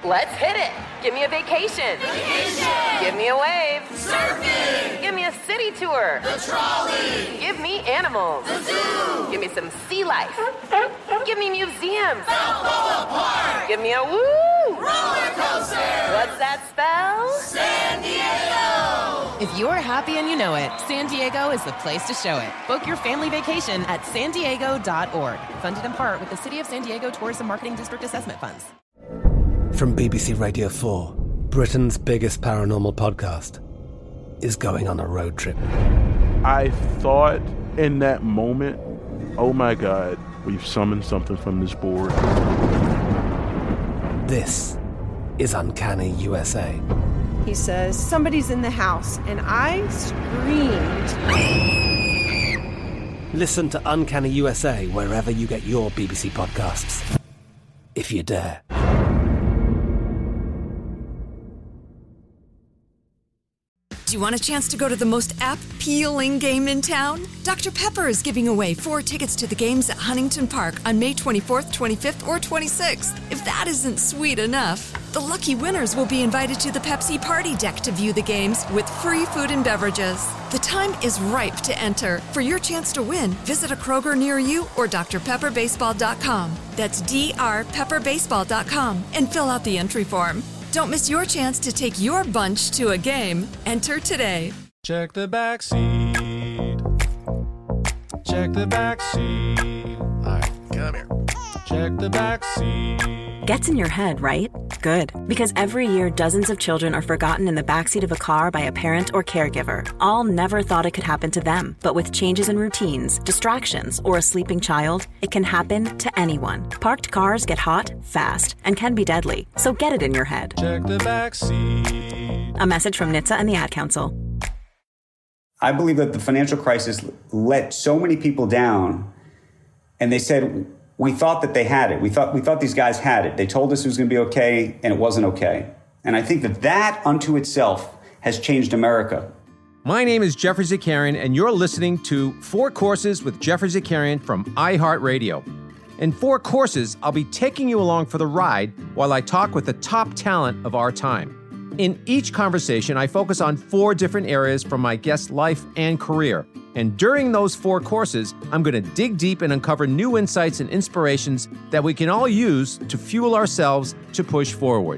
Let's hit it. Give me a vacation. Vacation. Give me a wave. Surfing. Give me a city tour. The trolley. Give me animals. The zoo. Give me some sea life. Give me museums. Balboa Park. Give me a woo. Roller coaster. What's that spell? San Diego. If you're happy and you know it, San Diego is the place to show it. Book your family vacation at sandiego.org. Funded in part with the City of San Diego Tourism Marketing District Assessment Funds. From BBC Radio 4, Britain's biggest paranormal podcast is going on a road trip. I thought in that moment, oh my God, we've summoned something from this board. This is Uncanny USA. He says, somebody's in the house, and I screamed. Listen to Uncanny USA wherever you get your BBC podcasts, if you dare. Do you want a chance to go to the most appealing game in town? Dr. Pepper is giving away 4 tickets to the games at Huntington Park on May 24th, 25th, or 26th. If that isn't sweet enough, the lucky winners will be invited to the Pepsi Party Deck to view the games with free food and beverages. The time is ripe to enter. For your chance to win, visit a Kroger near you or drpepperbaseball.com. That's drpepperbaseball.com and fill out the entry form. Don't miss your chance to take your bunch to a game. Enter today. Check the back seat. Check the back seat. All right, come here. Check the back seat. Gets in your head, right? Good. Because every year, dozens of children are forgotten in the backseat of a car by a parent or caregiver. All never thought it could happen to them. But with changes in routines, distractions, or a sleeping child, it can happen to anyone. Parked cars get hot, fast, and can be deadly. So get it in your head. Check the back seat. A message from NHTSA and the Ad Council. I believe that the financial crisis let so many people down, and they said, we thought that they had it. We thought these guys had it. They told us it was going to be okay, and it wasn't okay. And I think that unto itself has changed America. My name is Jeffrey Zakarian, and you're listening to 4 Courses with Jeffrey Zakarian from iHeartRadio. In 4 Courses, I'll be taking you along for the ride while I talk with the top talent of our time. In each conversation, I focus on 4 different areas from my guest's life and career. And during those 4 courses, I'm going to dig deep and uncover new insights and inspirations that we can all use to fuel ourselves to push forward.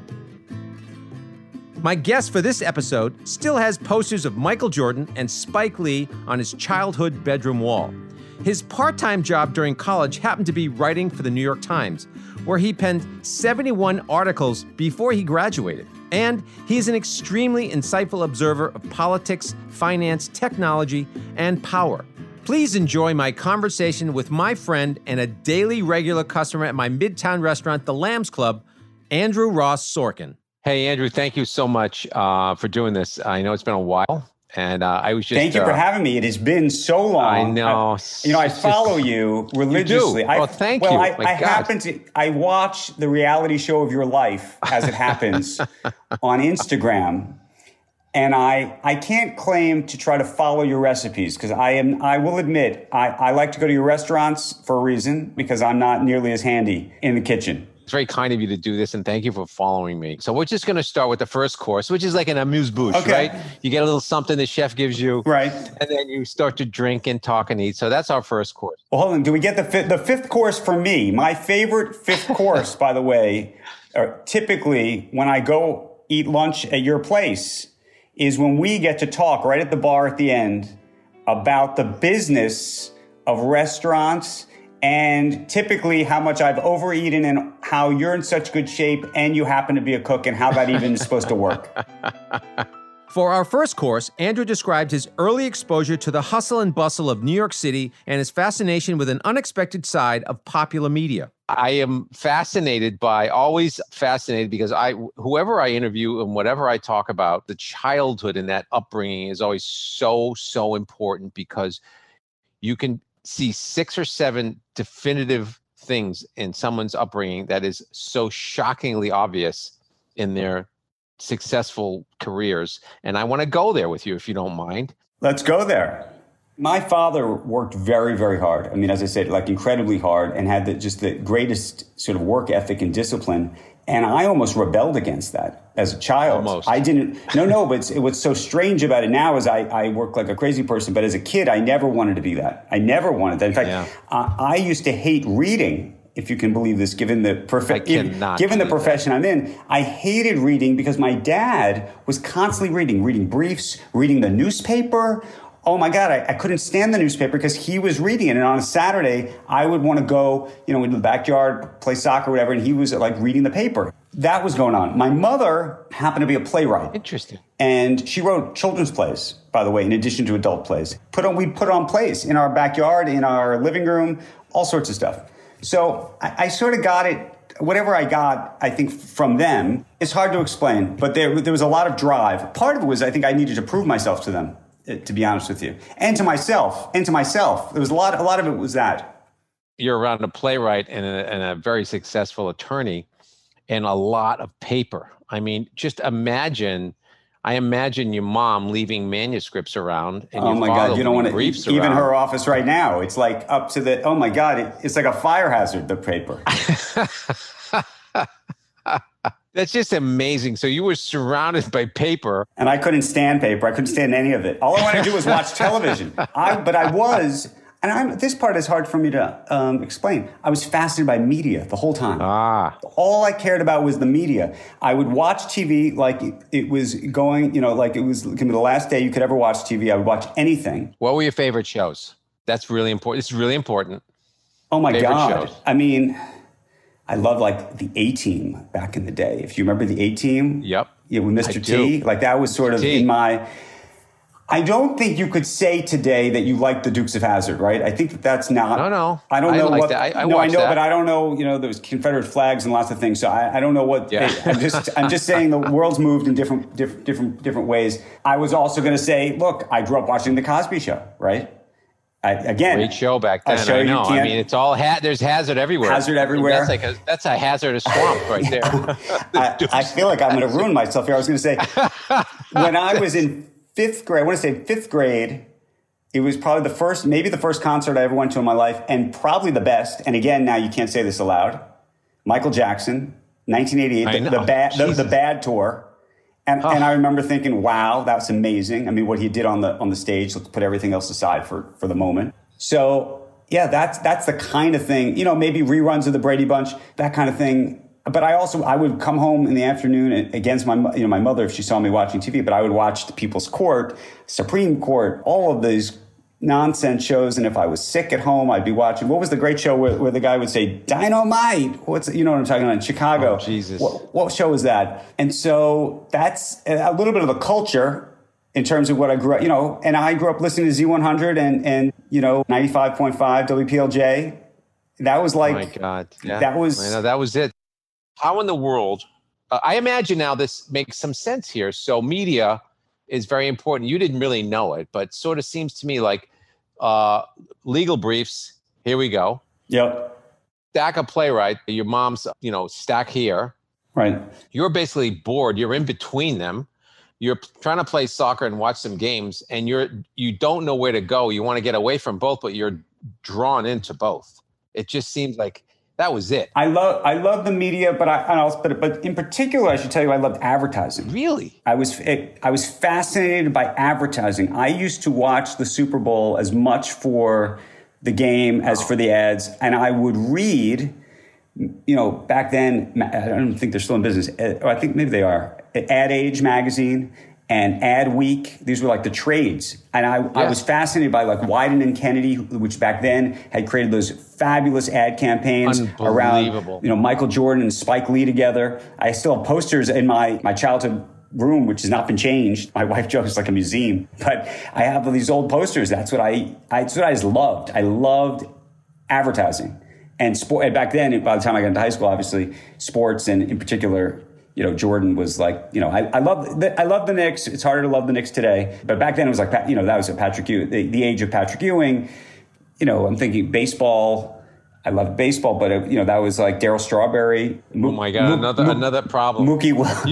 My guest for this episode still has posters of Michael Jordan and Spike Lee on his childhood bedroom wall. His part-time job during college happened to be writing for the New York Times, where he penned 71 articles before he graduated. And he is an extremely insightful observer of politics, finance, technology, and power. Please enjoy my conversation with my friend and a daily regular customer at my Midtown restaurant, The Lambs Club, Andrew Ross Sorkin. Hey, Andrew, thank you so much for doing this. I know it's been a while. And I was just... Thank you for having me. It has been so long. I know. I follow you religiously. You do. Thank you. I watch the reality show of your life as it happens on Instagram. And I can't claim to try to follow your recipes because I will admit, I like to go to your restaurants for a reason because I'm not nearly as handy in the kitchen. It's very kind of you to do this, and thank you for following me. So we're just going to start with the first course, which is like an amuse-bouche, right? You get a little something the chef gives you, right? And then you start to drink and talk and eat. So that's our first course. Well, hold on. Do we get the fifth course for me? My favorite 5th course, by the way, typically when I go eat lunch at your place is when we get to talk right at the bar at the end about the business of restaurants and typically how much I've overeaten and how you're in such good shape and you happen to be a cook and how that even is supposed to work. For our first course, Andrew described his early exposure to the hustle and bustle of New York City and his fascination with an unexpected side of popular media. I am always fascinated because whoever I interview and whatever I talk about, the childhood and that upbringing is always so important because you can see 6 or 7 definitive things in someone's upbringing that is so shockingly obvious in their successful careers. And I want to go there with you, if you don't mind. Let's go there. My father worked very, very hard. I mean, as I said, like incredibly hard and had just the greatest sort of work ethic and discipline. And I almost rebelled against that as a child. Almost. I didn't, but what's so strange about it now is I work like a crazy person, but as a kid, I never wanted to be that. I never wanted that. In fact, I used to hate reading, if you can believe this, given the profession I'm in. I hated reading because my dad was constantly reading briefs, reading the newspaper. Oh my God, I couldn't stand the newspaper because he was reading it. And on a Saturday, I would want to go, into the backyard, play soccer, whatever, and he was like reading the paper. That was going on. My mother happened to be a playwright. Interesting. And she wrote children's plays, by the way, in addition to adult plays. We'd put on plays in our backyard, in our living room, all sorts of stuff. So I sort of got it. Whatever I got, I think, from them, it's hard to explain. But there was a lot of drive. Part of it was I think I needed to prove myself to them, to be honest with you, and to myself. There was a lot of it was that. You're around a playwright and a very successful attorney and a lot of paper. I mean, just imagine. I imagine your mom leaving manuscripts around and your father leaving briefs around. Even her office right now, it's like up to the, oh my God, it's like a fire hazard, the paper. That's just amazing. So you were surrounded by paper. And I couldn't stand paper. I couldn't stand any of it. All I wanted to do was watch television. This part is hard for me to explain. I was fascinated by media the whole time. All I cared about was the media. I would watch TV like it was going, like it was the last day you could ever watch TV. I would watch anything. What were your favorite shows? That's really important. It's really important. Oh my favorite God. Shows. I mean, I love like the A-Team back in the day. If you remember the A-Team. Yep. Yeah, with Mr. T. Like that was sort of in my... I don't think you could say today that you like the Dukes of Hazzard, right? I think that's not. No. I don't know what. That. I know, that. But I don't know. There's Confederate flags and lots of things. So I don't know what. Yeah. I'm just saying the world's moved in different ways. I was also going to say, look, I grew up watching the Cosby Show, right? Great show back then. I know. I mean, it's all there's hazard everywhere. Hazard everywhere. That's a hazardous swamp right there. I feel like I'm going to ruin myself here. I was going to say when I was in fifth grade, it was probably maybe the first concert I ever went to in my life, and probably the best. And again, now you can't say this aloud. Michael Jackson, 1988, the Bad Tour. And I remember thinking, wow, that's amazing. I mean, what he did on the stage, let's put everything else aside for the moment. So yeah, that's the kind of thing, maybe reruns of the Brady Bunch, that kind of thing. But I would come home in the afternoon against my mother if she saw me watching TV, but I would watch the People's Court, Supreme Court, all of these nonsense shows. And if I was sick at home, I'd be watching. What was the great show where the guy would say, Dynamite? What I'm talking about in Chicago? Oh, Jesus. What show is that? And so that's a little bit of a culture in terms of what I grew up, and I grew up listening to Z100 and 95.5 WPLJ. That was like, oh my God. Yeah. That was, I know, that was it. How in the world, I imagine now this makes some sense here. So media is very important. You didn't really know it, but sort of seems to me like legal briefs. Here we go. Yep. Stack a playwright. Your mom's, stack here. Right. You're basically bored. You're in between them. You're trying to play soccer and watch some games, and you don't know where to go. You want to get away from both, but you're drawn into both. It just seems like that was it. I love the media, but in particular, I should tell you, I loved advertising. Really? I was fascinated by advertising. I used to watch the Super Bowl as much for the game as for the ads, and I would read. Back then, I don't think they're still in business. I think maybe they are. Ad Age magazine and Ad Week. These were like the trades. And I was fascinated by like Wieden and Kennedy, which back then had created those fabulous ad campaigns around, Michael Jordan and Spike Lee together. I still have posters in my childhood room, which has not been changed. My wife jokes it's like a museum, but I have these old posters. That's what I just loved. I loved advertising and sport. And back then, by the time I got into high school, obviously sports and in particular, Jordan was like, I love the Knicks. It's harder to love the Knicks today. But back then it was like, that was Patrick Ewing, the age of Patrick Ewing. I'm thinking baseball. I loved baseball, but that was like Darryl Strawberry. Oh my God, another problem. Mookie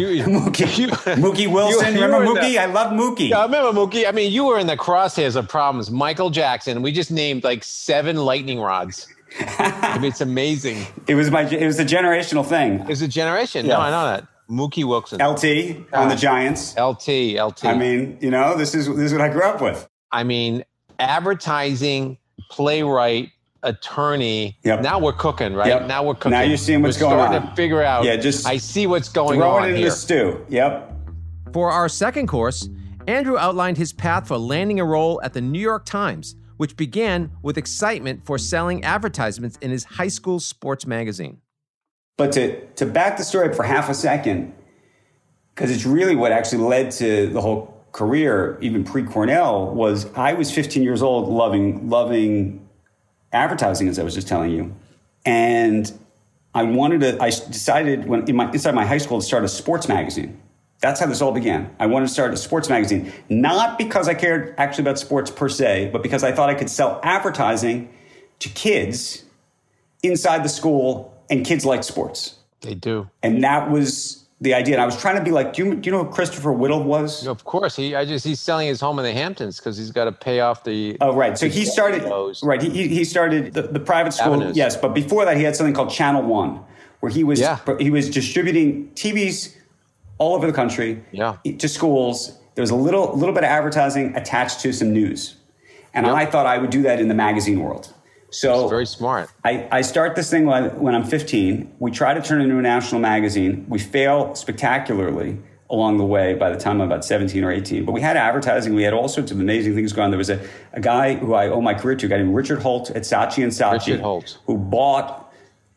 Wilson. Remember Mookie? I love Mookie. Yeah, I remember Mookie. I mean, you were in the crosshairs of problems. Michael Jackson. We just named like 7 lightning rods. I mean, it's amazing. It was a generational thing. It was a generation. Yeah. No, I know that. Mookie Wilson. LT on the Giants. LT. I mean, this is what I grew up with. I mean, advertising, playwright, attorney. Yep. Now we're cooking, right? Yep. Now we're cooking. Now you're seeing what's going on. We're starting to figure out. Yeah, just I see what's going on here. Throw it in the stew. Yep. For our second course, Andrew outlined his path for landing a role at the New York Times, which began with excitement for selling advertisements in his high school sports magazine. But to back the story up for half a second, because it's really what actually led to the whole career, even pre-Cornell, was I was 15 years old, loving advertising, as I was just telling you. And I decided inside my high school to start a sports magazine. That's how this all began. I wanted to start a sports magazine, not because I cared actually about sports per se, but because I thought I could sell advertising to kids inside the school, and kids like sports. They do. And that was the idea. And I was trying to be like, do you know who Christopher Whittle was? Of course. He's selling his home in the Hamptons because he's got to pay off the... Oh, right. So he started... Right. He started the private school. Avenues. Yes. But before that, he had something called Channel One, where he was distributing TVs all over the country to schools. There was a little bit of advertising attached to some news. And I thought I would do that in the magazine world. So it's very smart. I start this thing when I'm 15. We try to turn it into a national magazine. We fail spectacularly along the way by the time I'm about 17 or 18. But we had advertising. We had all sorts of amazing things going on. There was a guy who I owe my career to, a guy named Richard Holt at Saatchi & Saatchi. Richard Holt. Who bought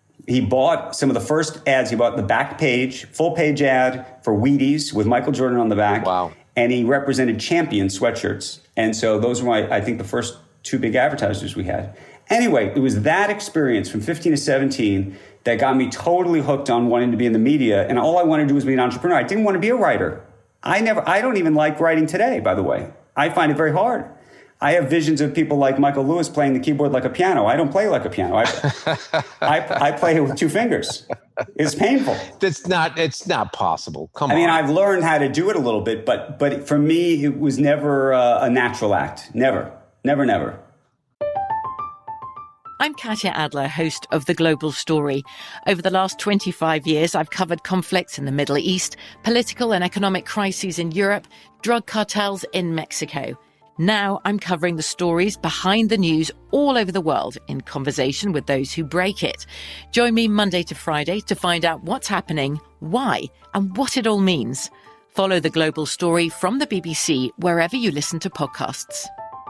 some of the first ads. He bought the back page, full page ad for Wheaties with Michael Jordan on the back. Wow. And he represented Champion sweatshirts. And so those were I think the first two big advertisers we had. Anyway, it was that experience from 15 to 17 that got me totally hooked on wanting to be in the media. And all I wanted to do was be an entrepreneur. I didn't want to be a writer. I don't even like writing today, by the way. I find it very hard. I have visions of people like Michael Lewis playing the keyboard like a piano. I don't play like a piano. I play it with two fingers. It's painful. It's not possible. Come on. I mean, I've learned how to do it a little bit, but for me, it was never a natural act. Never. I'm Katya Adler, host of The Global Story. Over the last 25 years, I've covered conflicts in the Middle East, political and economic crises in Europe, drug cartels in Mexico. Now I'm covering the stories behind the news all over the world in conversation with those who break it. Join me Monday to Friday to find out what's happening, why, and what it all means. Follow The Global Story from the BBC wherever you listen to podcasts.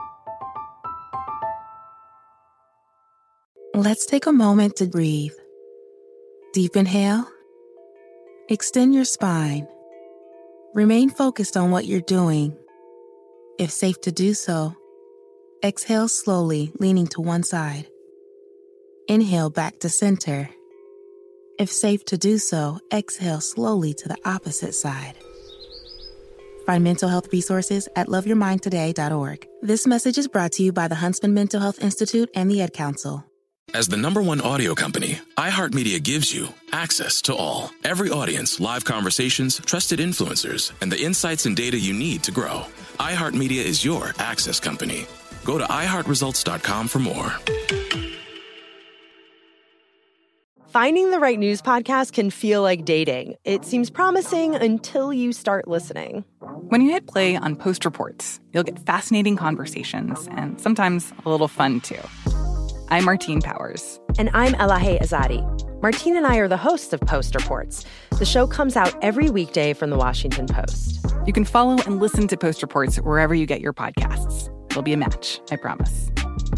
Let's take a moment to breathe. Deep inhale. Extend your spine. Remain focused on what you're doing. If safe to do so, exhale slowly, leaning to one side. Inhale back to center. If safe to do so, exhale slowly to the opposite side. Find mental health resources at loveyourmindtoday.org. This message is brought to you by the Huntsman Mental Health Institute and the Ad Council. As the #1 audio company, iHeartMedia gives you access to all. Every audience, live conversations, trusted influencers, and the insights and data you need to grow. iHeartMedia is your access company. Go to iHeartResults.com for more. Finding the right news podcast can feel like dating. It seems promising until you start listening. When you hit play on Post Reports, you'll get fascinating conversations and sometimes a little fun, too. I'm Martine Powers. And I'm Elahe Azadi. Martine and I are the hosts of Post Reports. The show comes out every weekday from the Washington Post. You can follow and listen to Post Reports wherever you get your podcasts. It'll be a match, I promise.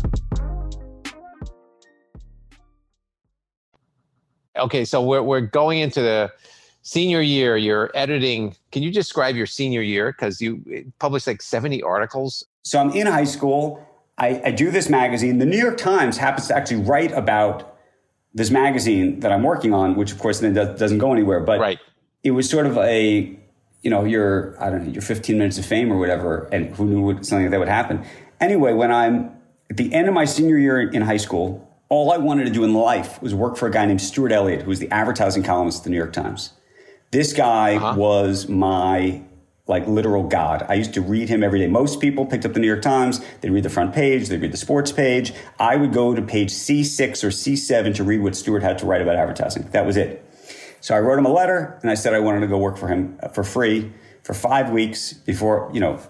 Okay, so we're going into the senior year. You're editing. Can you describe your senior year? Because you published like 70 articles. So I'm in high school. I do this magazine. The New York Times happens to actually write about this magazine that I'm working on, which of course then doesn't go anywhere. But it was sort of your 15 minutes of fame or whatever, and who knew something like that would happen. Anyway, when I'm at the end of my senior year in high school, all I wanted to do in life was work for a guy named Stuart Elliott, who was the advertising columnist at the New York Times. This guy was my like literal God. I used to read him every day. Most people picked up the New York Times. They'd read the front page. They'd read the sports page. I would go to page C6 or C7 to read what Stewart had to write about advertising. That was it. So I wrote him a letter, and I said I wanted to go work for him for free for 5 weeks before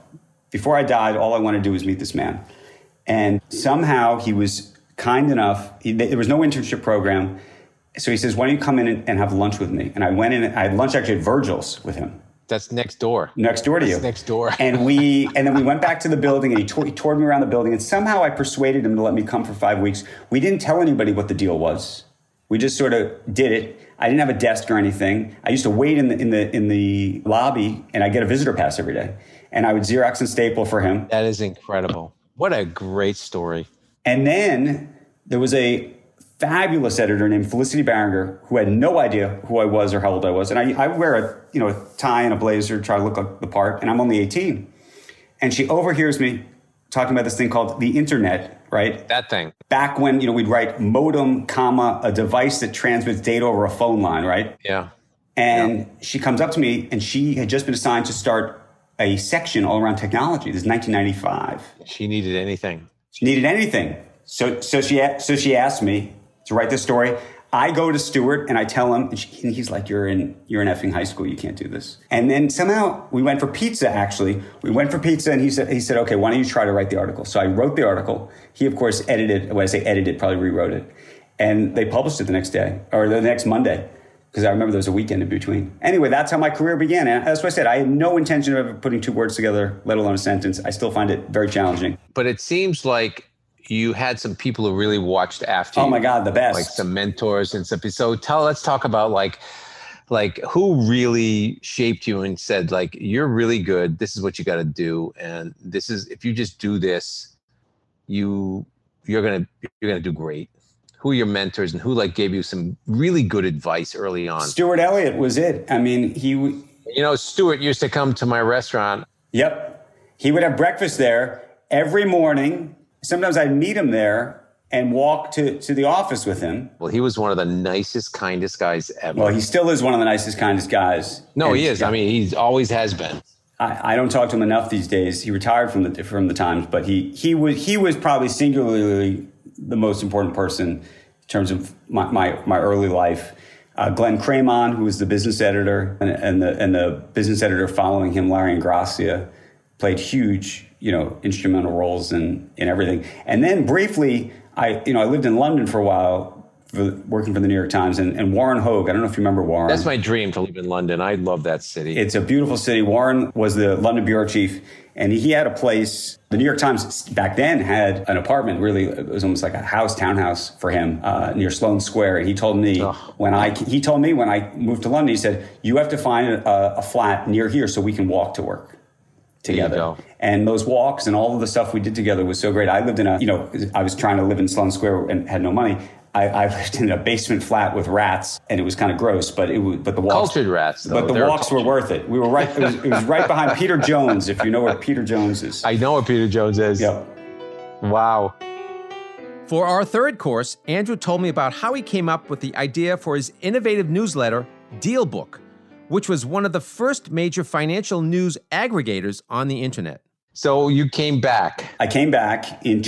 I died. All I wanted to do was meet this man. And somehow he was kind enough. There was no internship program. So he says, why don't you come in and have lunch with me? And I went in. I had lunch actually at Virgil's with him. That's next door. Next door to you. Next door. And then we went back to the building, and he toured me around the building. And somehow I persuaded him to let me come for 5 weeks. We didn't tell anybody what the deal was. We just sort of did it. I didn't have a desk or anything. I used to wait in the lobby, and I get a visitor pass every day. And I would Xerox and staple for him. That is incredible. What a great story. And then there was a fabulous editor named Felicity Barringer who had no idea who I was or how old I was. And I wear a tie and a blazer, try to look like the part, and I'm only 18. And she overhears me talking about this thing called the internet, right? That thing. Back when, we'd write modem, comma, a device that transmits data over a phone line, right? Yeah. And she comes up to me, and she had just been assigned to start a section all around technology. This is 1995. She needed anything. She needed anything. So she asked me to write this story. I go to Stewart and I tell him, and he's like, you're in effing high school. You can't do this. And then somehow we went for pizza, actually. We went for pizza, and he said, okay, why don't you try to write the article? So I wrote the article. He, of course, edited. When I say edited, probably rewrote it. And they published it the next day, or the next Monday, because I remember there was a weekend in between. Anyway, that's how my career began. And that's what I said. I had no intention of ever putting two words together, let alone a sentence. I still find it very challenging. But it seems like you had some people who really watched after you. Oh my God, the best. Like some mentors and stuff. So let's talk about like who really shaped you and said, like, you're really good. This is what you got to do. And this is, if you just do this, you're going to do great. Who are your mentors, and who gave you some really good advice early on? Stuart Elliott was it. I mean, Stuart used to come to my restaurant. Yep. He would have breakfast there every morning. Sometimes I'd meet him there and walk to the office with him. Well, he was one of the nicest, kindest guys ever. Well, he still is one of the nicest, kindest guys. No, he is. I mean, he always has been. I don't talk to him enough these days. He retired from the Times, but he was probably singularly the most important person in terms of my early life. Glenn Cramon, who was the business editor, and the business editor following him, Larry Ingrassia, played huge, instrumental roles in everything. And then briefly, I lived in London for a while, working for the New York Times, and Warren Hogue. I don't know if you remember Warren. That's my dream, to live in London. I love that city. It's a beautiful city. Warren was the London bureau chief, and he had a place. The New York Times back then had an apartment. Really, it was almost like a townhouse for him near Sloane Square. And he told me when I moved to London, he said, "You have to find a flat near here so we can walk to work together." And those walks and all of the stuff we did together was so great. I lived in I was trying to live in Sloane Square and had no money. I lived in a basement flat with rats, and it was kind of gross, but the walks, cultured rats, though. But the walks were worth it. We were right. It was right behind Peter Jones, if you know where Peter Jones is. I know where Peter Jones is. Yep. Wow. For our third course, Andrew told me about how he came up with the idea for his innovative newsletter, DealBook, which was one of the first major financial news aggregators on the internet. So you came back. I came back in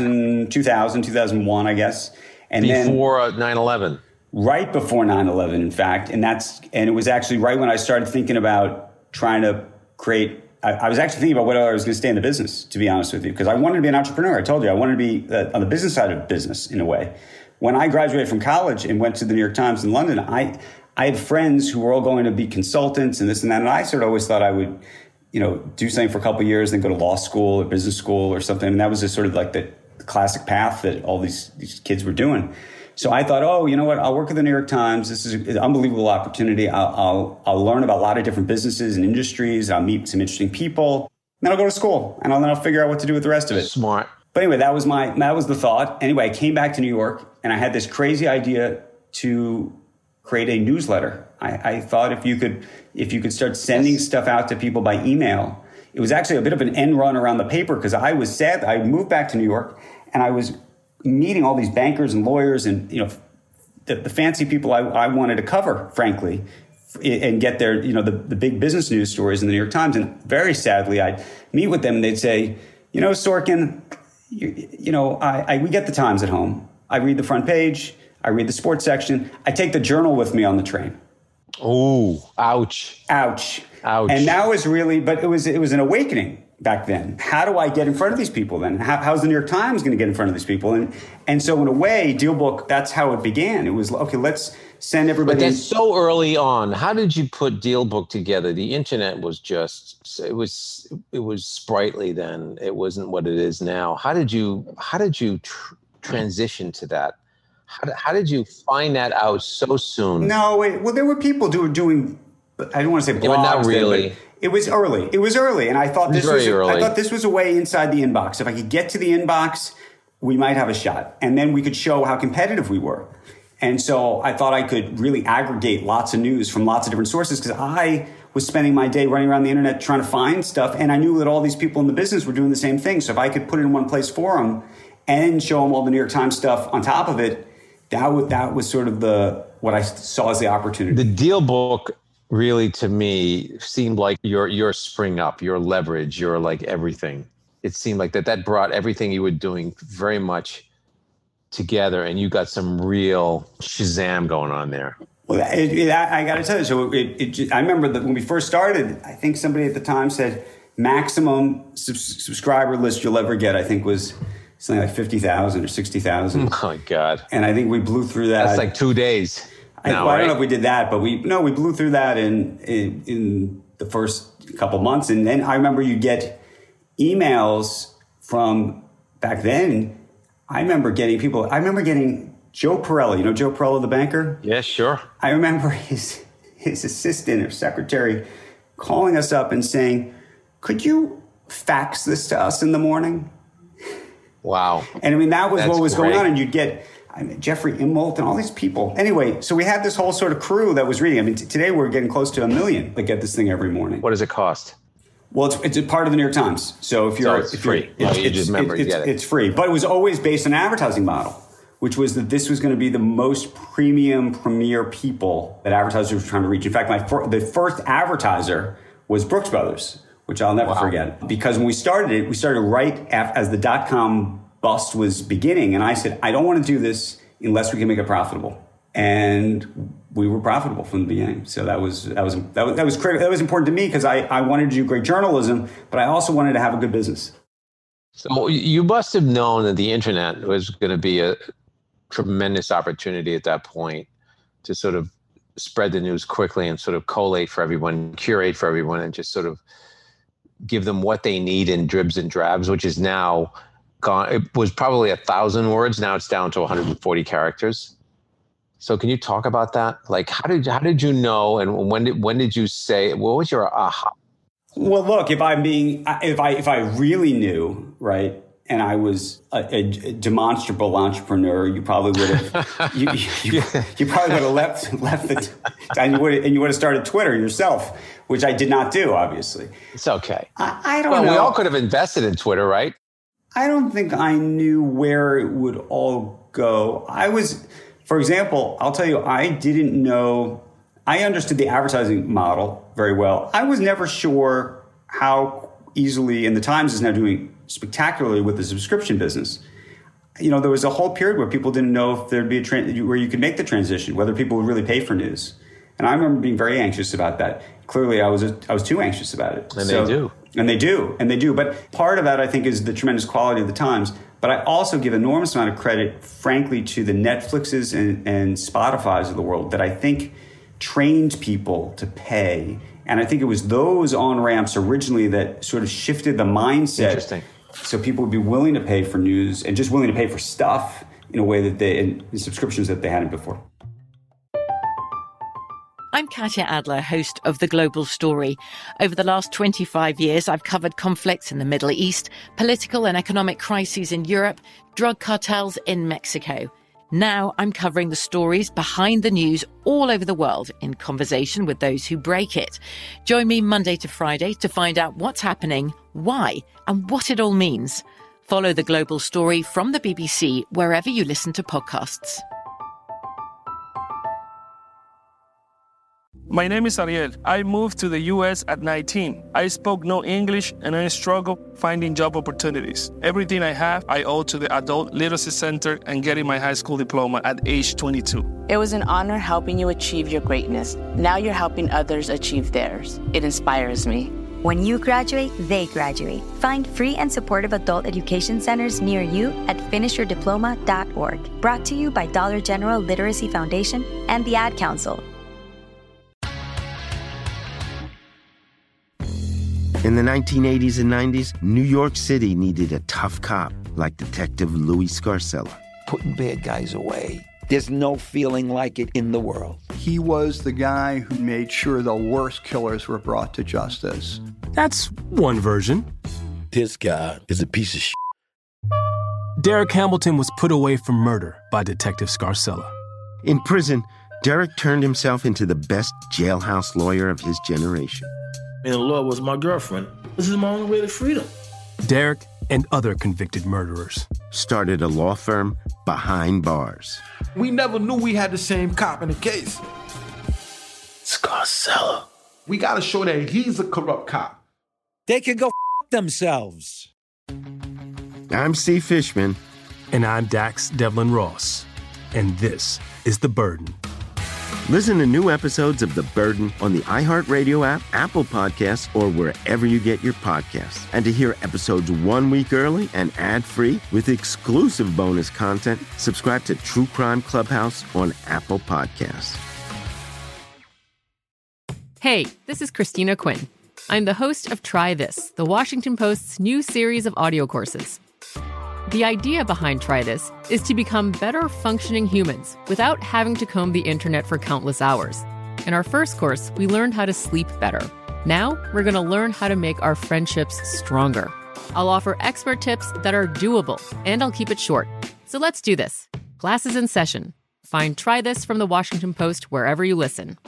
2001, I guess. And before 9/11. Right before 9/11, in fact. And it was actually right when I started thinking about trying to create, I was actually thinking about whether I was going to stay in the business, to be honest with you, because I wanted to be an entrepreneur. I told you, I wanted to be on the business side of business in a way. When I graduated from college and went to the New York Times in London, I had friends who were all going to be consultants and this and that. And I sort of always thought I would, do something for a couple of years, then go to law school or business school or something. And that was just sort of like the classic path that all these kids were doing. So I thought, oh, you know what? I'll work at the New York Times. This is an unbelievable opportunity. I'll learn about a lot of different businesses and industries. I'll meet some interesting people. Then I'll go to school, and then I'll figure out what to do with the rest of it. Smart. But anyway, that was the thought. Anyway, I came back to New York, and I had this crazy idea to create a newsletter. I thought if you could start sending stuff out to people by email. It was actually a bit of an end run around the paper because I was sad. I moved back to New York, and I was meeting all these bankers and lawyers and the fancy people I wanted to cover, frankly, and get their, the big business news stories in the New York Times. And very sadly, I'd meet with them and they'd say, Sorkin, we get the Times at home. I read the front page. I read the sports section. I take the Journal with me on the train. Oh, ouch. Ouch. Ouch. And that was really, but it was an awakening back then. How do I get in front of these people then? How's the New York Times going to get in front of these people? And so in a way, DealBook, that's how it began. It was, okay, let's send everybody. But that's so early on. How did you put DealBook together? The internet was just, it was sprightly then. It wasn't what it is now. How did you transition to that? How did you find that out so soon? No, there were people doing, I don't want to say blogs. Yeah, but not really. It was early. And I thought this was a way inside the inbox. If I could get to the inbox, we might have a shot. And then we could show how competitive we were. And so I thought I could really aggregate lots of news from lots of different sources because I was spending my day running around the internet trying to find stuff. And I knew that all these people in the business were doing the same thing. So if I could put it in one place for them and show them all the New York Times stuff on top of it, that was sort of what I saw as the opportunity. The DealBook really, to me, seemed like your spring up, your leverage, your like everything. It seemed like that brought everything you were doing very much together, and you got some real Shazam going on there. Well, I got to tell you, so I remember that when we first started, I think somebody at the time said maximum subscriber list you'll ever get, I think was something like 50,000 or 60,000. Oh, my God. And I think we blew through that. That's like 2 days. I don't know if we did that, but we blew through that in the first couple months. And then I remember you get emails from back then. I remember getting Joe Pirelli. Joe Pirelli, the banker? Yeah, sure. I remember his assistant or secretary calling us up and saying, could you fax this to us in the morning? Wow. And I mean, that was what was great. going on. And you'd get Jeffrey Immelt and all these people. Anyway, so we had this whole sort of crew that was reading. I mean, today we're getting close to 1 million that get this thing every morning. What does it cost? Well, it's a part of the New York Times. So it's free. It's free. But it was always based on an advertising model, which was that this was going to be the most premier people that advertisers were trying to reach. In fact, the first advertiser was Brooks Brothers, which I'll never forget. Because when we started right as the .com bust was beginning. And I said, I don't want to do this unless we can make it profitable. And we were profitable from the beginning. So that was critical. That was important to me because I wanted to do great journalism, but I also wanted to have a good business. So you must have known that the internet was going to be a tremendous opportunity at that point to sort of spread the news quickly and sort of collate for everyone, curate for everyone, and just sort of give them what they need in dribs and drabs, which is now gone. It was probably 1,000 words. Now it's down to 140 characters. So can you talk about that? Like, how did you know, and when did you say? What was your aha? Well, look, if I really knew, right, and I was a demonstrable entrepreneur, you probably would have you probably would have left it, and you would have started Twitter yourself, which I did not do, obviously. It's okay. I don't know. We all could have invested in Twitter, right? I don't think I knew where it would all go. For example, I'll tell you, I didn't know. I understood the advertising model very well. I was never sure how easily, and the Times is now doing spectacularly with the subscription business. There was a whole period where people didn't know if there'd be where you could make the transition, whether people would really pay for news. And I remember being very anxious about that. Clearly, I was too anxious about it. And they do. But part of that, I think, is the tremendous quality of the Times. But I also give enormous amount of credit, frankly, to the Netflixes and Spotifys of the world that I think trained people to pay. And I think it was those on-ramps originally that sort of shifted the mindset. Interesting. So people would be willing to pay for news and just willing to pay for stuff in a way that in subscriptions that they hadn't before. I'm Katya Adler, host of The Global Story. Over the last 25 years, I've covered conflicts in the Middle East, political and economic crises in Europe, drug cartels in Mexico. Now I'm covering the stories behind the news all over the world in conversation with those who break it. Join me Monday to Friday to find out what's happening, why, and what it all means. Follow The Global Story from the BBC wherever you listen to podcasts. My name is Ariel. I moved to the U.S. at 19. I spoke no English and I struggled finding job opportunities. Everything I have, I owe to the Adult Literacy Center and getting my high school diploma at age 22. It was an honor helping you achieve your greatness. Now you're helping others achieve theirs. It inspires me. When you graduate, they graduate. Find free and supportive adult education centers near you at finishyourdiploma.org. Brought to you by Dollar General Literacy Foundation and the Ad Council. In the 1980s and 90s, New York City needed a tough cop like Detective Louis Scarcella. Putting bad guys away. There's no feeling like it in the world. He was the guy who made sure the worst killers were brought to justice. That's one version. This guy is a piece of shit. Derek Hamilton was put away for murder by Detective Scarcella. In prison, Derek turned himself into the best jailhouse lawyer of his generation. And the law was my girlfriend. This is my only way to freedom. Derek and other convicted murderers started a law firm behind bars. We never knew we had the same cop in the case. Scarcella. We gotta show that he's a corrupt cop. They can go f*** themselves. I'm Steve Fishman. And I'm Dax Devlin Ross. And this is The Burden. Listen to new episodes of The Burden on the iHeartRadio app, Apple Podcasts, or wherever you get your podcasts. And to hear episodes 1 week early and ad-free with exclusive bonus content, subscribe to True Crime Clubhouse on Apple Podcasts. Hey, this is Christina Quinn. I'm the host of Try This, the Washington Post's new series of audio courses. The idea behind Try This is to become better functioning humans without having to comb the internet for countless hours. In our first course, we learned how to sleep better. Now, we're going to learn how to make our friendships stronger. I'll offer expert tips that are doable, and I'll keep it short. So let's do this. Class is in session. Find Try This from the Washington Post wherever you listen.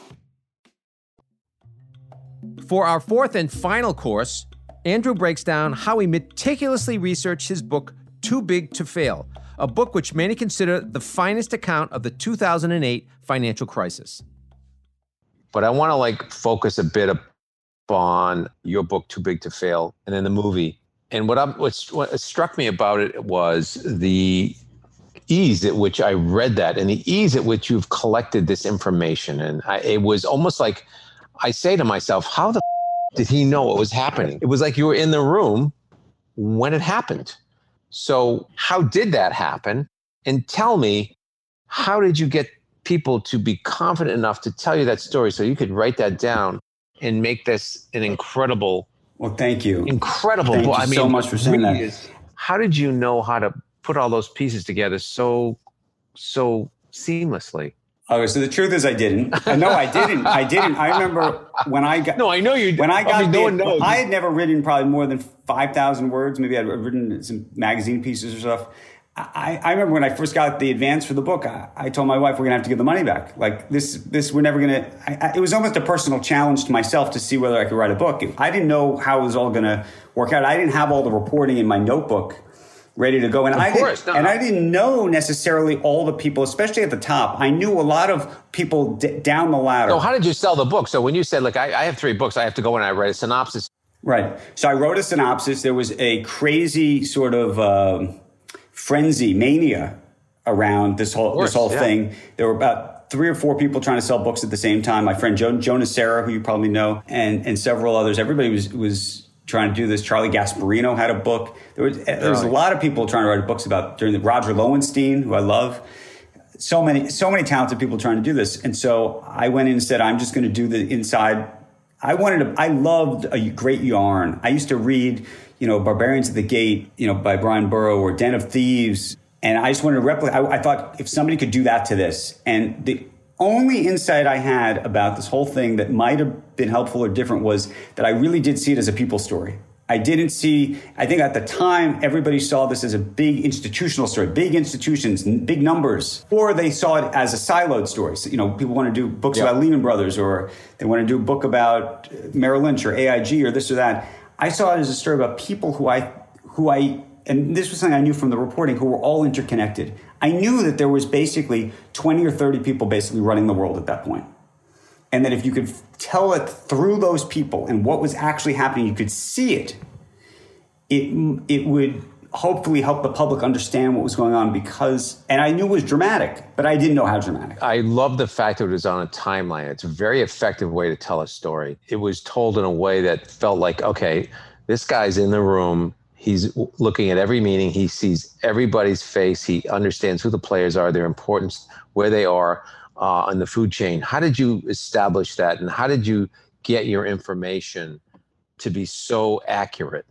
For our fourth and final course, Andrew breaks down how he meticulously researched his book, Too Big to Fail, a book which many consider the finest account of the 2008 financial crisis. But I want to focus a bit upon your book, Too Big to Fail, and then the movie. And what struck me about it was the ease at which I read that and the ease at which you've collected this information. And it was almost like I say to myself, how the did he know what was happening? It was like you were in the room when it happened. So how did that happen? And tell me, how did you get people to be confident enough to tell you that story so you could write that down and make this an incredible... Well, thank you. Incredible. Thank you so much for saying that. How did you know how to put all those pieces together so seamlessly? Okay, so the truth is I didn't. No, I didn't. I remember when I got... No, I know you... When I got... no one knows. I had never written probably more than 5,000 words. Maybe I'd written some magazine pieces or stuff. I remember when I first got the advance for the book, I told my wife we're going to have to give the money back. Like, this we're never going to... It was almost a personal challenge to myself to see whether I could write a book. I didn't know how it was all going to work out. I didn't have all the reporting in my notebook ready to go. And I didn't know necessarily all the people, especially at the top. I knew a lot of people down the ladder. So how did you sell the book? So when you said, look, I have 3 books, I have to go and I write a synopsis. Right. So I wrote a synopsis. There was a crazy sort of frenzy, mania around this whole thing. There were about 3 or 4 people trying to sell books at the same time. My friend Jonas Serra, who you probably know, and several others. Everybody was trying to do this. Charlie Gasparino had a book. There was a lot of people trying to write books about Roger Lowenstein, who I love. So many talented people trying to do this. And so I went in and said, I'm just going to do the inside. I loved a great yarn. I used to read, Barbarians at the Gate, by Brian Burrow, or Den of Thieves. And I just wanted to replicate. I thought if somebody could do that to this, and the only insight I had about this whole thing that might have been helpful or different was that I really did see it as a people story. I think at the time, everybody saw this as a big institutional story, big institutions, big numbers, or they saw it as a siloed story. So, people want to do books about Lehman Brothers, or they want to do a book about Merrill Lynch or AIG or this or that. I saw it as a story about people who I, and this was something I knew from the reporting, who were all interconnected. I knew that there was basically 20 or 30 people basically running the world at that point. and that if you could tell it through those people and what was actually happening, you could see it, it would hopefully help the public understand what was going on and I knew it was dramatic, but I didn't know how dramatic. I love the fact that it was on a timeline. It's a very effective way to tell a story. It was told in a way that felt like, okay, this guy's in the room. He's looking at every meeting. He sees everybody's face. He understands who the players are, their importance, where they are on the food chain. How did you establish that? And how did you get your information to be so accurate?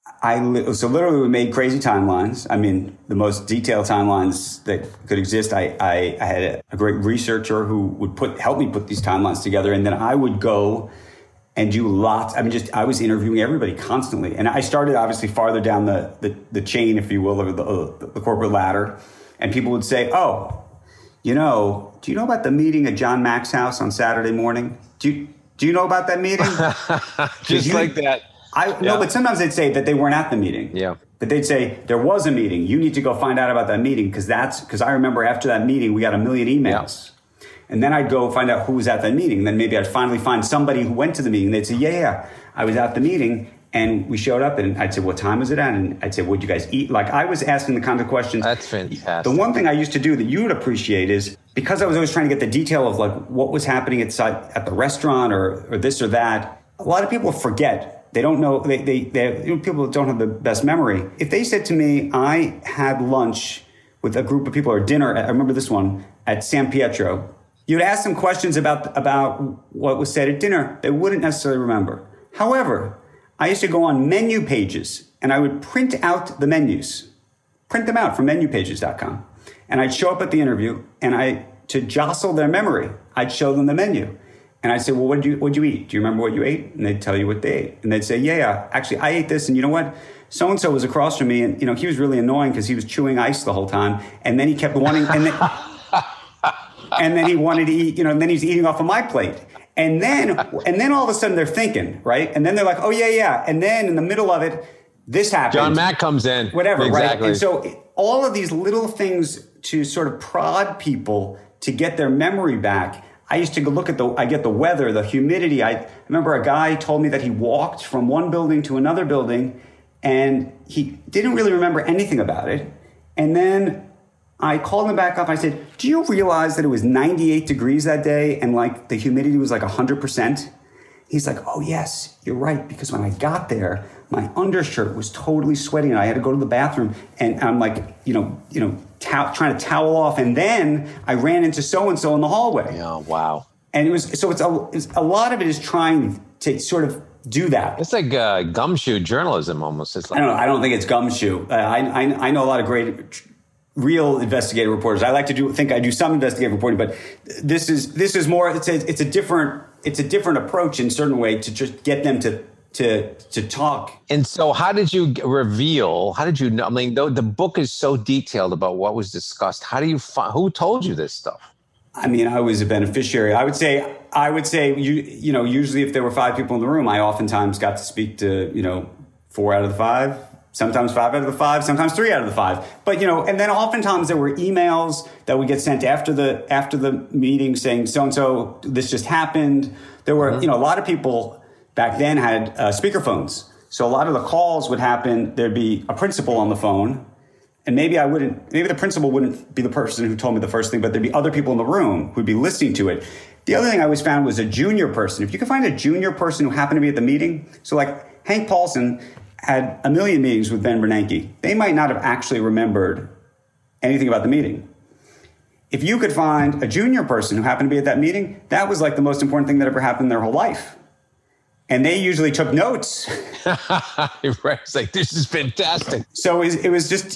So literally we made crazy timelines. I mean, the most detailed timelines that could exist. I had a great researcher who would help me put these timelines together. And then I would go and do lots. I mean, I was interviewing everybody constantly. And I started obviously farther down the chain, if you will, or the corporate ladder. And people would say, oh, do you know about the meeting at John Mack's house on Saturday morning? Do you know about that meeting? Just like that. No, but sometimes they'd say that they weren't at the meeting. Yeah. But they'd say, there was a meeting. You need to go find out about that meeting because I remember after that meeting, we got 1 million emails. Yeah. And then I'd go find out who was at that meeting. Then maybe I'd finally find somebody who went to the meeting. They'd say, yeah, I was at the meeting and we showed up. And I'd say, what time was it at? And I'd say, what'd you guys eat? Like I was asking the kind of questions. That's fantastic. The one thing I used to do that you would appreciate is because I was always trying to get the detail of like what was happening at the restaurant or this or that. A lot of people forget. They don't know, people don't have the best memory. If they said to me, I had lunch with a group of people or dinner, I remember this one, at San Pietro, you'd ask them questions about what was said at dinner. They wouldn't necessarily remember. However, I used to go on menu pages and I would print out the menus, print them out from menupages.com. And I'd show up at the interview and to jostle their memory, I'd show them the menu. And I'd say, well, what'd you eat? Do you remember what you ate? And they'd tell you what they ate. And they'd say, yeah, actually, I ate this. And you know what? So-and-so was across from me. And, he was really annoying because he was chewing ice the whole time. And then he kept wanting, and then he wanted to eat, and then he's eating off of my plate. And then all of a sudden they're thinking, right? And then they're like, oh, yeah. And then in the middle of it, this happens. John Mack comes in. Whatever, exactly. Right? And so all of these little things to sort of prod people to get their memory back. I used to go look at I get the weather, the humidity. I remember a guy told me that he walked from one building to another building and he didn't really remember anything about it. And then I called him back up. I said, do you realize that it was 98 degrees that day and like the humidity was like 100%? He's like, oh yes, you're right. Because when I got there, my undershirt was totally sweating and I had to go to the bathroom and I'm like, trying to towel off. And then I ran into so-and-so in the hallway. Oh, wow. And it's a lot of it is trying to sort of do that. It's like gumshoe journalism almost. It's like, I don't think it's gumshoe. I know a lot of great real investigative reporters. I like to think I do some investigative reporting, but this is more, it's a different approach in a certain way to just get them to talk. And so how did you know? I mean, the book is so detailed about what was discussed. How do you who told you this stuff? I mean, I was a beneficiary. I would say usually if there were 5 people in the room, I oftentimes got to speak to, 4 out of the 5, sometimes 5 out of the 5, sometimes 3 out of the 5. But, and then oftentimes there were emails that would get sent after the meeting saying, so-and-so, this just happened. There were, a lot of people back then had speakerphones. So a lot of the calls would happen. There'd be a principal on the phone. And maybe the principal wouldn't be the person who told me the first thing, but there'd be other people in the room who'd be listening to it. The other thing I always found was a junior person. If you could find a junior person who happened to be at the meeting. So like Hank Paulson had 1 million meetings with Ben Bernanke. They might not have actually remembered anything about the meeting. If you could find a junior person who happened to be at that meeting, that was like the most important thing that ever happened in their whole life. And they usually took notes. It's like, this is fantastic. So it was just,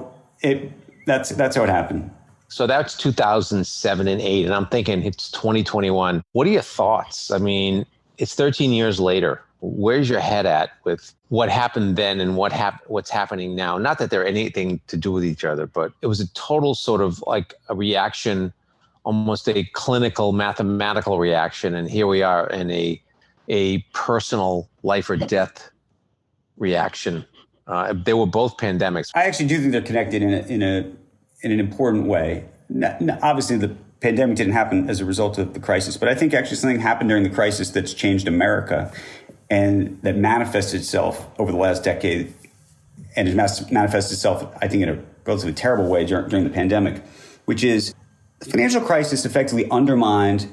that's how it happened. So that's 2007 and 8. And I'm thinking it's 2021. What are your thoughts? I mean, it's 13 years later. Where's your head at with what happened then and what's happening now? Not that they're anything to do with each other, but it was a total sort of like a reaction, almost a clinical mathematical reaction. And here we are in a personal life or death reaction. They were both pandemics. I actually do think they're connected in an important way. Obviously, the pandemic didn't happen as a result of the crisis, but I think actually something happened during the crisis that's changed America and that manifested itself over the last decade, and it manifested itself, I think, in a relatively terrible way during the pandemic, which is the financial crisis effectively undermined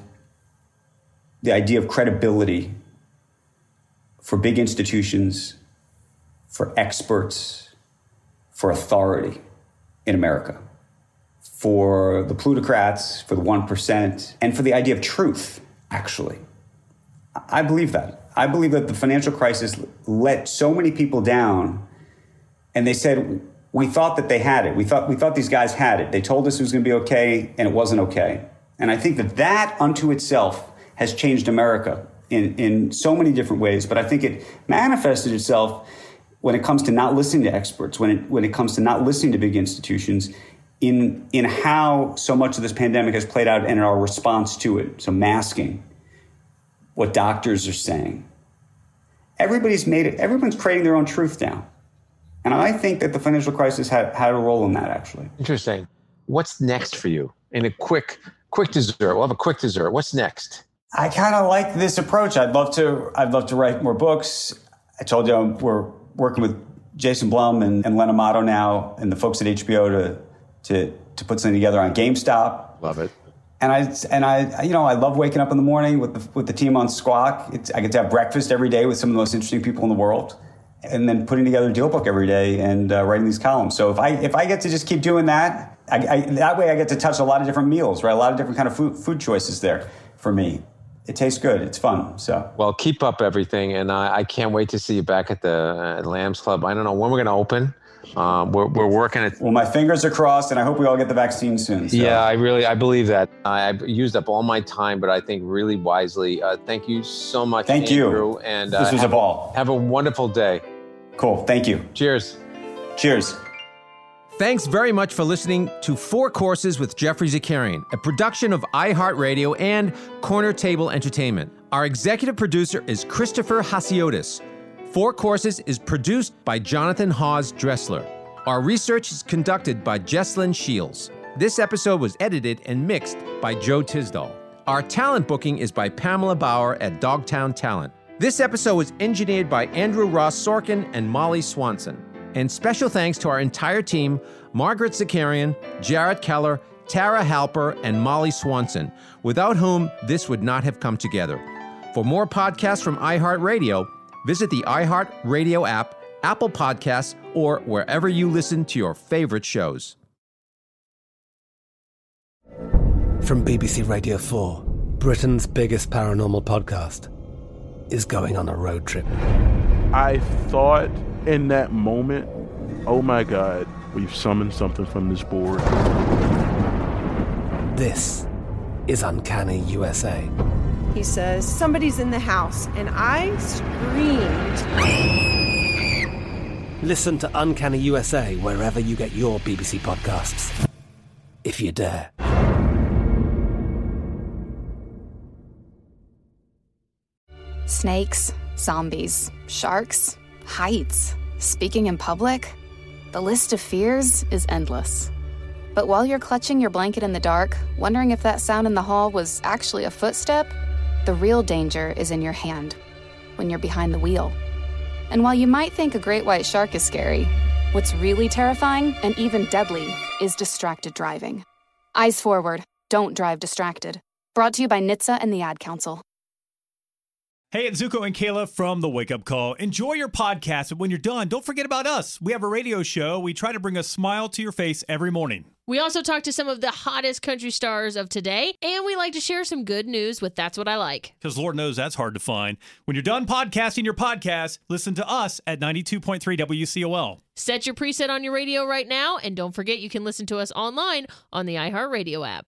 the idea of credibility for big institutions, for experts, for authority in America, for the plutocrats, for the 1%, and for the idea of truth, actually. I believe that. I believe that the financial crisis let so many people down, and they said, we thought that they had it. We thought these guys had it. They told us it was going to be okay, and it wasn't okay. And I think that unto itself has changed America in so many different ways. But I think it manifested itself when it comes to not listening to experts, when it comes to not listening to big institutions, in how so much of this pandemic has played out and in our response to it. So masking, what doctors are saying. Everybody's creating their own truth now. And I think that the financial crisis had a role in that, actually. Interesting. What's next for you? In a quick dessert. We'll have a quick dessert. What's next? I kind of like this approach. I'd love to write more books. I told you we're working with Jason Blum and Len Amato now and the folks at HBO to put something together on GameStop. Love it. And I love waking up in the morning with the team on Squawk. I get to have breakfast every day with some of the most interesting people in the world, and then putting together a deal book every day and writing these columns. So if I get to just keep doing that, that way I get to touch a lot of different meals, right? A lot of different kind of food choices there for me. It tastes good. It's fun. So well, keep up everything, and I can't wait to see you back at the Lambs Club. I don't know when we're going to open. We're working at. Well, my fingers are crossed, and I hope we all get the vaccine soon. So. Yeah, I believe that. I've used up all my time, but I think really wisely. Thank you so much. Thank Andrew, you. And this was a ball. Have a wonderful day. Cool. Thank you. Cheers. Cheers. Thanks very much for listening to Four Courses with Jeffrey Zakarian, a production of iHeartRadio and Corner Table Entertainment. Our executive producer is Christopher Hasiotis. Four Courses is produced by Jonathan Hawes Dressler. Our research is conducted by Jesslyn Shields. This episode was edited and mixed by Joe Tisdall. Our talent booking is by Pamela Bauer at Dogtown Talent. This episode was engineered by Andrew Ross Sorkin and Molly Swanson. And special thanks to our entire team, Margaret Zakarian, Jarrett Keller, Tara Halper, and Molly Swanson, without whom this would not have come together. For more podcasts from iHeartRadio, visit the iHeartRadio app, Apple Podcasts, or wherever you listen to your favorite shows. From BBC Radio 4, Britain's biggest paranormal podcast is going on a road trip. I thought in that moment, oh my God, we've summoned something from this board. This is Uncanny USA. He says, somebody's in the house, and I screamed. Listen to Uncanny USA wherever you get your BBC podcasts, if you dare. Snakes, zombies, sharks, heights, speaking in public. The list of fears is endless. But while you're clutching your blanket in the dark, wondering if that sound in the hall was actually a footstep, the real danger is in your hand, when you're behind the wheel. And while you might think a great white shark is scary, what's really terrifying and even deadly is distracted driving. Eyes forward, don't drive distracted. Brought to you by NHTSA and the Ad Council. Hey, it's Zuko and Kayla from The Wake Up Call. Enjoy your podcast, but when you're done, don't forget about us. We have a radio show. We try to bring a smile to your face every morning. We also talk to some of the hottest country stars of today, and we like to share some good news with That's What I Like. Because Lord knows that's hard to find. When you're done podcasting your podcast, listen to us at 92.3 WCOL. Set your preset on your radio right now, and don't forget you can listen to us online on the iHeartRadio app.